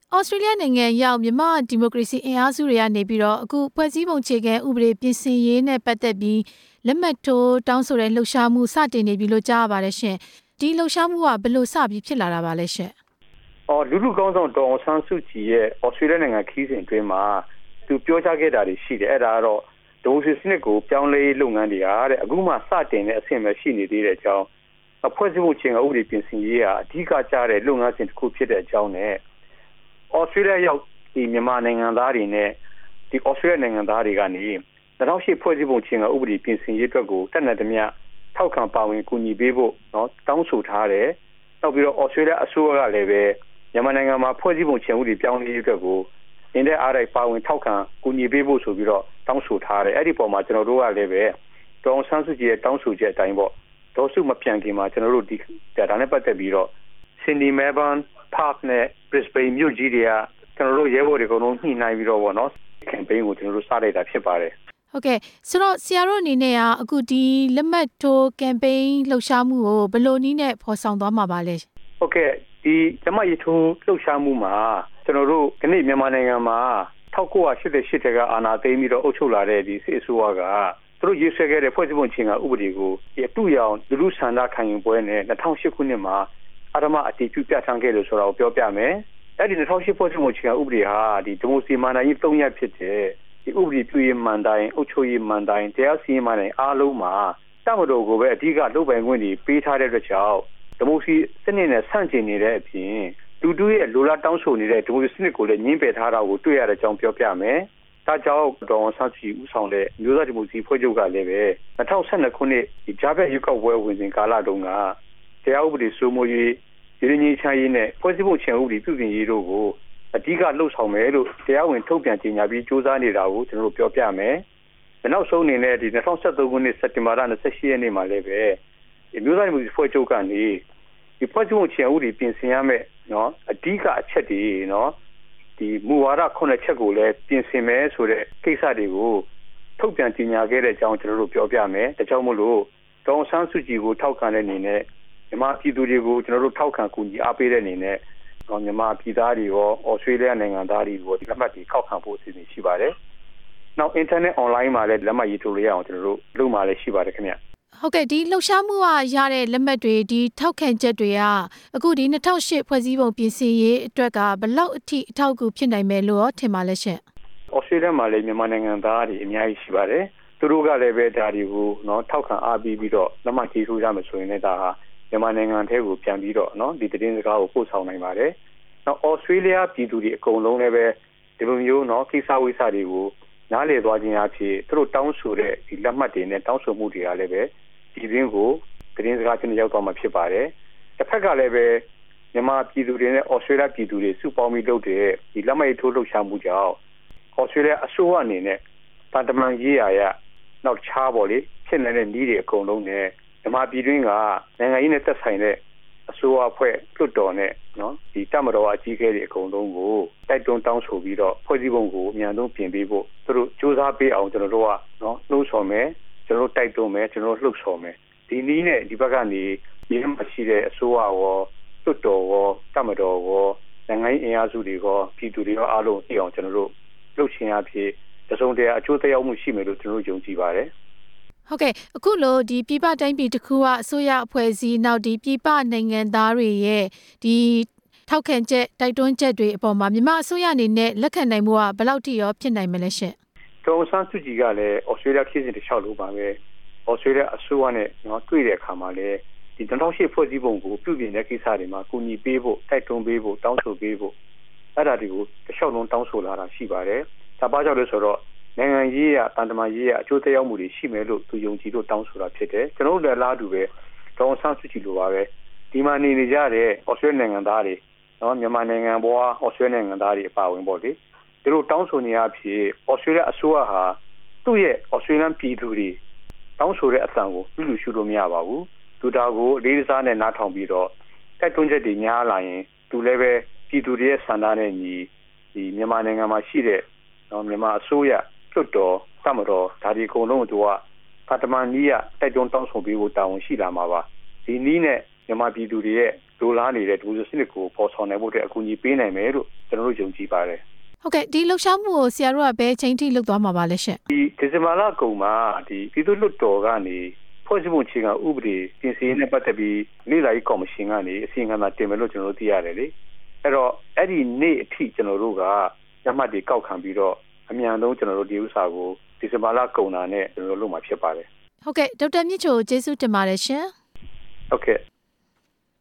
Australia နိုင်ငံရောက်မြန်မာဒီမိုကရေစီအင်အားစုတွေကနေပြီးတော့အခုဖွဲ့စည်းပုံခြေခံဥပဒေပြင်ဆင်ရေးနဲ့ပတ်သက်ပြီးလက်မှတ်ထိုးတောင်းဆိုတဲ့လှုပ်ရှားမှုစတင်နေပြီလို့ကြားရပါတယ်ရှင်။ဒီလှုပ်ရှားမှုကဘယ်လိုစပြီးဖြစ်လာတာပါလဲရှင်။လူထုကောင်းဆောင်ဒေါ်အောင်ဆန်းစုကြည်ရဲ့ Australia နိုင်ငံခရီးစဉ်အတွင်းမှာသူပြောကြားခဲ့တာတွေရှိတယ်။အဲ့ဒါကတော့ဒီမိုကရေစီစနစ်ကိုပြောင်းလဲလုပ်ငန်းတွေဟာတဲ့အခုမှစတင်တဲ့အဆင့်ပဲရှိနေသေးတဲ့အကြောင်းဖွဲ့စည်းပုံခြေခံဥပဒေပြင်ဆင်ရေးဟာအဓိကကျတဲ့လုပ်ငန်းစဉ်တစ်ခုဖြစ်တဲ့အကြောင်းနဲ့Australia ရောက်ဒီမြန်မာနိုင်ငံသားတွေနဲ့ဒီ Australia နိုင်ငံသားတွေကနေ2008ဖွဲ့စည်းပုံခြေခံဥပဒေပြင်ဆင်ရေးအတွက်ကိုတက်နေသမျှထောက်ခံပါဝင်ကူညီပေးဖို့တောင်းဆိုထားတယ်။နောက်ပြီးတော့ Australia အစိုးရကလည်းပဲမြန်မာနိုင်ငံမှာဖွဲ့စည်းပုံခြေခံဥပဒေပြောင်းလဲရေးအတွက်ကိုနေတဲ့အားလိုက်ပါဝင်ထောက်ခံကူညီပေးဖို့ဆိုပြီးတော့တောင်းဆိုထားတယ်။အဲ့ဒီပုံမှာကျွန်တော်တို့ကလည်းပဲဒေါ်အောင်ဆန်းစုကြည်ရဲ့တောင်းဆိုချက်အတိုင်းပေါ့ဒေါ်စုမပြန်ခင်မှာကျွန်တော်တို့ဒီဒါနဲ့ပတ်သက်ပြီးတော့ Sydney Melbourne Perth နဲ့ Brisbane မြို့ကြီးတွေကကျွန်တော်တို့ရဲဘော်တွေကတော့ညှိနှိုင်းပြီးတော့ဗောနော် campaign ကိုကျွန်တော်တို့စလိုက်တာဖြစ်ပါတယ်ဟုတ်ကဲ့ဆိုတော့ဆရာတို့အနေနဲ့အခုဒီလက်မှတ်ထိုး campaign လှုပ်ရှားမှုကိုဘယ်လိုနည်းနဲ့ဖော်ဆောင်သွားမှာပါလဲဟုတ်ကဲ့ဒီလက်မှတ်ရေးထိုးလှုပ်ရှားမှုမှာကျွန်တော်တို့ဒီနေ့မြန်မာနိုင်ငံမှာ1988တက်ကအာဏာသိမ်းပြီးတော့အုပ်ချုပ်လာတဲ့ဒီစစ်အစိုးရကသူတို့ရေးဆွဲခဲ့တဲ့ဖွဲ့စည်းပုံခြေခံဥပဒေကိုအတူရောင်လူလူဆန္ဒခံယူပွဲနဲ့2008ခုနှစ်မှာအဓမ္မအတည်ပြုပြဋ္ဌာန်းခဲ့လို့ဆိုတာကိုပြောပြမယ်။အဲ့ဒီ2008ဖွဲ့စည်းပုံခြေခံဥပဒေဟာဒီဒီမိုကရေစီမဏ္ဍိုင်ကြီး3ရပ်ဖြစ်တဲ့ဒီဥပဒေပြုရေးမဏ္ဍိုင်အုပ်ချုပ်ရေးမဏ္ဍိုင်တရားစီရင်မဏ္ဍိုင်အားလုံးမှာတမတော်ကိုပဲအဓိကလုပ်ပိုင်ခွင့်တွေပေးထားတဲ့အတွက်ကြောင့်ဒီမိုကရေစီစနစ်နဲ့ဆန့်ကျင်နေတဲ့အပြင်လူထုရဲ့လိုလားတောင်းဆိုနေတဲ့ဒီမိုကရေစီစနစ်ကိုလည်းညှင်းပယ်ထားတာကိုတွေ့ရတဲ့အကြောင်းပြောပြမယ်။ဒါကြောင့်ဒေါ်အောင်ဆန်းစုကြည်ဦးဆောင်တဲ့မျိုးသားဒီမိုကရေစီဖွဲ့ချုပ်ကလည်းပဲ2012ခုနှစ်ဒီဂျာဘက်ရွေးကောက်ပွဲဝင်စဉ်ကာလတုန်းကတရားဥပဒေစိုးမိုးရေးရင်းနှီးချမ်းရေးနဲ့ဖွဲ့စည်းပုံခြံဥပဒေပြုပြင်ရေးတို့ကိုအဓိကလှုပ်ဆောင်မယ်လို့တရားဝင်ထုတ်ပြန်ကြေညာပြီးစ조사နေတာကိုကျွန်တော်တို့ပြောပြမယ်။နောက်ဆုံးအနေနဲ့ဒီ2013ခုနှစ်စက်တင်ဘာလ28ရက်နေ့မှာလည်းပဲဒီမျိုးသားဒီမိုကရေစီဖွဲ့ချုပ်ကနေဒီဖွဲ့စည်းပုံခြံဥပဒေပြင်ဆင်ရမယ်နော်အဓိကအချက်တွေနော်ဒီမူဝါဒ9ချက်ကိုလည်းပြင်ဆင်မယ်ဆိုတဲ့ကိစ္စတွေကိုထုတ်ပြန်ကြေညာခဲ့တဲ့အကြောင်းကျွန်တော်တို့ပြောပြမယ်။ဒါကြောင့်မို့လို့ဒေါ်အောင်ဆန်းစုကြည်ကိုထောက်ခံတဲ့အနေနဲ့မြန်မာပြည်သူတွေကိုကျွန်တော်တို့ထောက်ခံကူညီအားပေးတဲ့အနေနဲ့မြန်မာပြည်သားတွေရောဩစတြေးလျနိုင်ငံသားတွေရောဒီလက်မှတ်တွေခောက်ခံဖို့အစီအစဉ်ရှိပါတယ်။နောက် internet online မှာလည်းလက်မှတ်ရေးထိုးလို့ရအောင်ကျွန်တော်တို့လုပ်မှလည်းရှိပါတယ်ခင်ဗျ။ဟုတ်ကဲ့ဒီလှုပ်ရှားမှုကရတဲ့လက်မှတ်တွေဒီထောက်ခံချက်တွေကအခုဒီ2008ဖွဲ့စည်းပုံပြင်ဆင်ရေးအတွက်ကဘယ်လောက်အထိအထောက်အကူဖြစ်နိုင်မယ်လို့ထင်ပါလဲရှင်။ဩစတြေးလျမှာလည်းမြန်မာနိုင်ငံသားတွေအများကြီးရှိပါတယ်။သူတို့ကလည်းပဲဒါတွေကိုထောက်ခံအားပေးပြီးတော့လက်မှတ်ရေးထိုးကြမယ်ဆိုရင်လည်းဒါဟာမြန်မာနိုင်ငံထဲကိုပြန်ပြီးတော့ဒီသတင်းစကားကိုပို့ဆောင်နိုင်ပါတယ်။နောက်ဩစတြေးလျပြည်သူတွေအကုန်လုံးလည်းပဲဒီလိုမျိုးကိစ္စဝိစ္စတွေကိုနားလည်သွားခြင်းအဖြစ်သူတို့တောင်းဆိုတဲ့ဒီလက်မှတ်တွေနဲ့တောင်းဆိုမှုတွေကလည်းပဲဒီတွင်ကိုသတင်းစကားချင်းရောက်သွားမှာဖြစ်ပါတယ်။တစ်ဖက်ကလည်းပဲမြန်မာပြည်သူတွေနဲ့ဩစတြေးလျပြည်သူတွေစုပေါင်းပြီးလုပ်တဲ့ဒီလက်မှတ်ထိုးလှုပ်ရှားမှုကြောင့်ဩစတြေးလျအစိုးရအနေနဲ့တမန်ရေးရာနောက်ခြားပေါ့လေဖြစ်နေတဲ့နည်းတွေအကုန်လုံးနဲ့မြန်မာပြည်တွင်းကနိုင်ငံရေးနဲ့သက်ဆိုင်တဲ့အစိုးရအဖွဲ့လွှတ်တော်နဲ့ဒီတပ်မတော်အကြီးအကဲတွေအကုန်လုံးကိုတိုက်တွန်းတောင်းဆိုပြီးတော့ဖွဲ့စည်းပုံကိုအမြန်ဆုံးပြင်ပေးဖို့သူတို့စ조사ပေးအောင်ကျွန်တော်တို့ကနှိုးဆော်မယ်ကျွန်တော်တို့တိုက်တွန်းမယ်ကျွန်တော်တို့လှုပ်ဆော်မယ်ဒီနည်းနဲ့ဒီဘက်ကနေဒီမှာရှိတဲ့အစိုးရရောလွှတ်တော်ရောတပ်မတော်ရောနိုင်ငံရေးအင်အားစုတွေရောပြည်သူတွေရောအားလုံးသိအောင်ကျွန်တော်တို့လှုပ်ရှင်အဖြစ်တစုံတရာအကျိုးသက်ရောက်မှုရှိမယ်လို့ကျွန်တော်တို့ယုံကြည်ပါတယ်ဟုတ်ကဲ့အခုလို့ဒီပြည်ပတိုင်းပြည်တစ်ခုကအစိုးရအဖွဲ့အစည်းနောက်ဒီပြည်ပနိုင်ငံသားတွေရဲ့ဒီထောက်ခံချက်တိုက်တွန်းချက်တွေအပေါ်မှာမြန်မာအစိုးရအနေနဲ့လက်ခံနိုင်မှုကဘယ်လောက်ထိရောဖြစ်နိုင်မလဲရှင်ဒေါ်အောင်ဆန်းစုကြည်ကလည်းဩစတြေးလျခရီးစဉ်တစ်လျှောက်လို့ပါပဲဩစတြေးလျအစိုးရနဲ့တွေ့တဲ့အခါမှာလည်းဒီ2008ဖွဲ့စည်းပုံကိုပြုပြင်တဲ့ကိစ္စတွေမှာကူညီပေးဖို့တိုက်တွန်းပေးဖို့တောင်းဆိုပေးဖို့အဲ့ဒါတွေကိုတစ်လျှောက်လုံးတောင်းဆိုလာတာရှိပါတယ်ဒါပါကြောင့်လဲဆိုတော့နိုင်ငံရေးရတန်တမာရေးရအကျိုးသက်ရောက်မှုတွေရှိမယ်လို့သူယုံကြည်လို့တောင်းဆိုတာဖြစ်တယ်ကျွန်တော်တို့လည်းလားတူပဲဒေါ်အောင်ဆန်းစုကြည်လိုပါပဲဒီမှာနေကြတဲ့ဩစတြေးလျနိုင်ငံသားတွေမြန်မာနိုင်ငံဘဝဩစတြေးလျနိုင်ငံသားတွေအပါအဝင်ပေါ့လေသူတို့တောင်းဆိုနေရဖြစ်ဩစတြေးလျအစိုးရဟာသူ့ရဲ့ဩစတြေးလျပြည်သူတွေတောင်းဆိုတဲ့အသံကိုလူရှုလို့မရပါဘူးသူဒါကိုအလေးစားနဲ့နားထောင်ပြီးတော့တိုက်တွန်းချက်တွေများလာရင်သူလည်းပဲပြည်သူတွေရဲ့ဆန္ဒနဲ့ညီဒီမြန်မာနိုင်ငံမှာရှိတဲ့မြန်မာအစိုးရလွှတ်တော်တပ်မတော်ဒါဒီအကုန်လုံးတို့ကတမန်နီးရတိုက်တွန်းတောင်းဆိုပေးဖို့တာဝန်ရှိလာမှာပါဒီနည်းနဲ့မြန်မာပြည်သူတွေရဲ့လိုလားနေတဲ့ဒီမိုကရေစီစနစ်ကိုပေါ်ဆောင်နိုင်ဖို့အတွက်အကူအညီပေးနိုင်မယ်လို့ကျွန်တော်တို့ယုံကြည်ပါတယ်ဟုတ်ကဲ့ဒီလှုပ်ရှားမှုကိုဆရာတို့ကဘယ်ချိန်ထိလုပ်သွားမှာပါလဲရှင်ဒီဒီဇင်ဘာလကုန်မှာဒီပြည်သူ့လွှတ်တော်ကနေဖွဲ့စည်းပုံအခြေခံဥပဒေပြင်ဆင်ရေးနဲ့ပတ်သက်ပြီးလေ့လာရေးကော်မရှင်ကနေအစီရင်ခံစာတင်မယ်လို့ကျွန်တော်တို့သိရတယ်လေအဲ့တော့အဲ့ဒီနေ့အထိကျွန်တော်တို့ကညမှတ်တွေကောက်ခံပြီးတော့အမြန်ဆုံးကျွန်တော်တို့ဒီဥစ္စာကိုဒီဇင်ဘာလကုန်တာနဲ့ကျွန်တော်တို့လုပ်မှာဖြစ်ပါတယ်ဟုတ်ကဲ့ဒေါက်တာမြင့်ချိုကျေးဇူးတင်ပါတယ်ရှင်ဟုတ်ကဲ့